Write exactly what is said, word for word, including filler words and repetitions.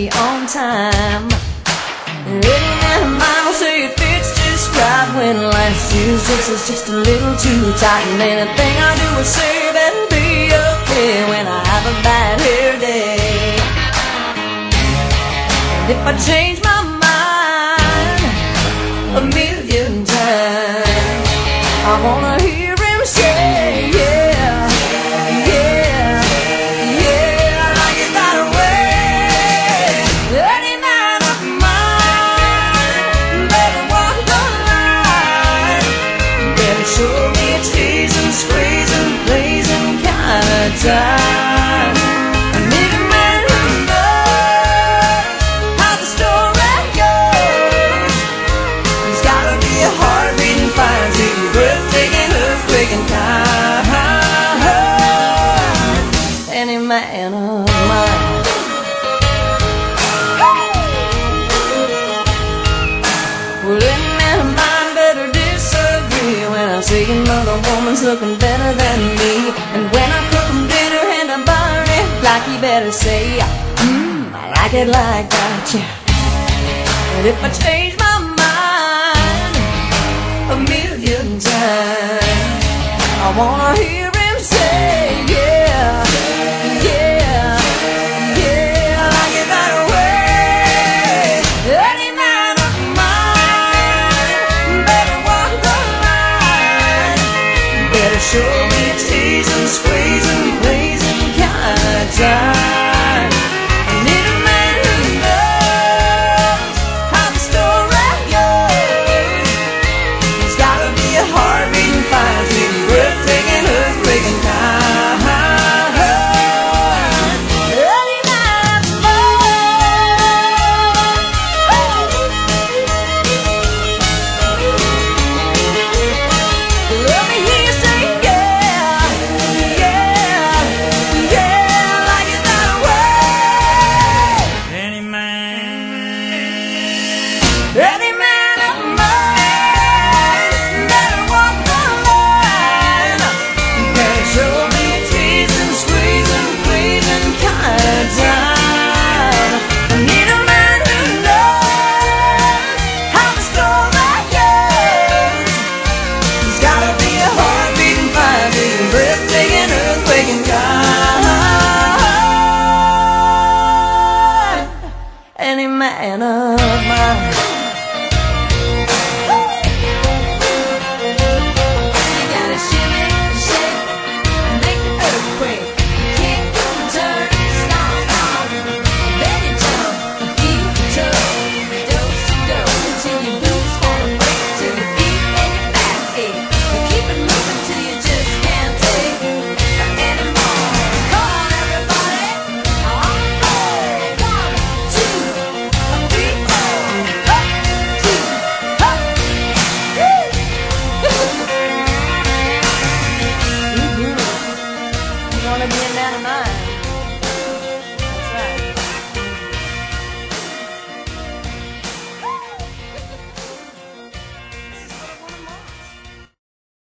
be on time. Any man of mine will say it fits just right when last year's dress is just a little too tight. And anything I do or say better be okay when I have a bad hair day. And if I change my mind a million times, I wanna hear him say, yeah, yeah, yeah, I like it that way. Any man of mine better walk the line, better show me a teasing, squeezing, pleasing kind of time. I need a man who knows how the story goes. He's gotta be a heart-beating, fire-beating, breathtaking, earthquaking kind. Any man of mine. Well, any man of mine better disagree when I say another woman's looking better than me. And when I cook him dinner and I burn it like, he better say, mmm, I like it like that, yeah. And if I change my mind a million times, I wanna hear him say, yeah, yeah, yeah, I like it that way. Any man of mine better walk the line, better show me a teasing, squeezing, blazing kind of time. I need a man who knows how the story goes. He's gotta be a heart-beating, fire-beating, breathtaking, earthquaking kind. Any man of mine. Let me hear you say, yeah, yeah, yeah, I like it that way. Any man, Any man of mine better walk the line, better show me a teasing, squeezing, pleasing kind of time. I need a man who knows how the story goes. He's gotta be a heart-beating, fire-beating, breathtaking, earthquaking kind. Any man of mine.